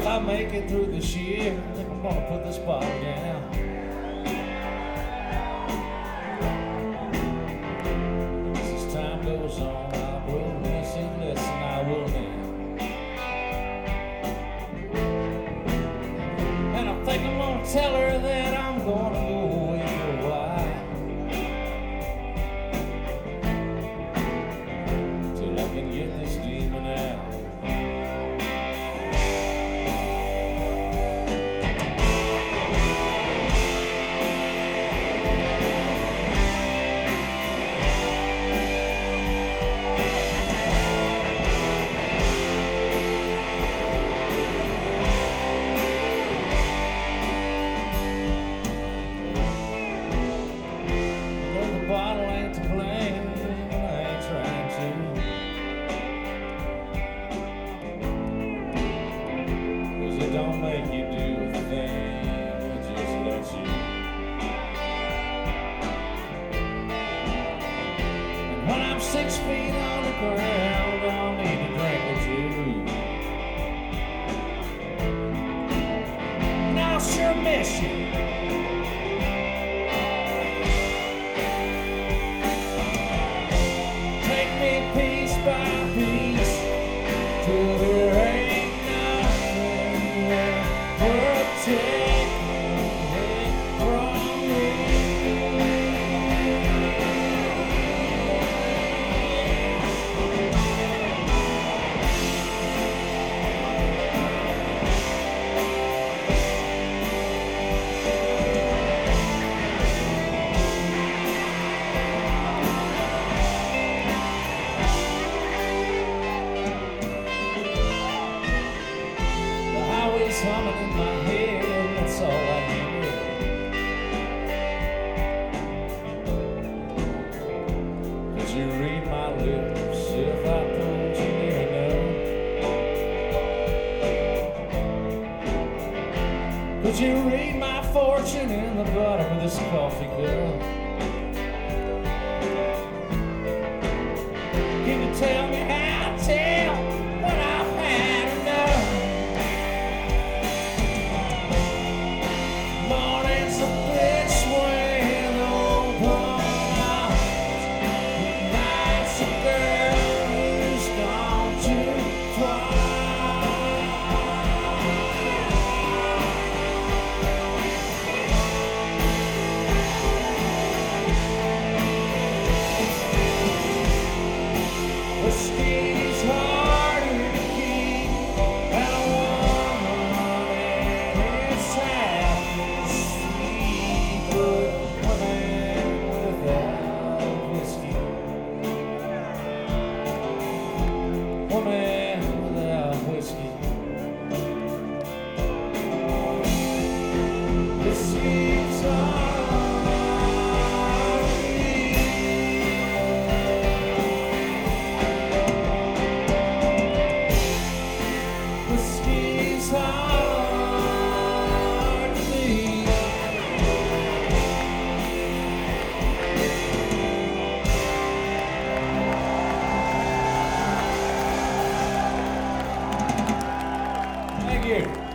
If I make it through this year, I think I'm gonna put this bottle down. As time goes on, I will listen, I will now. And I think I'm gonna tell her that I'm gonna go away for a while, till I can get this demon out. Bottle ain't to blame, I ain't trying to, 'cause it don't make you do a thing, it just lets you. And when I'm 6 feet on the ground, I'll need a drink or two, and I'll sure miss you. Piece by piece, till there ain't nothing left but taking from me. Humming in my head, that's all I hear. 'Cause you read my lips if I told you never know. Could you read my fortune in the bottom of this coffee cup? Can you tell me how to tell when I've had enough? Whiskey's harder to keep than a woman, and it's half as sweet, but women without whiskey, women without whiskey, whiskey's harder. Whiskey's hard to leave. Thank you.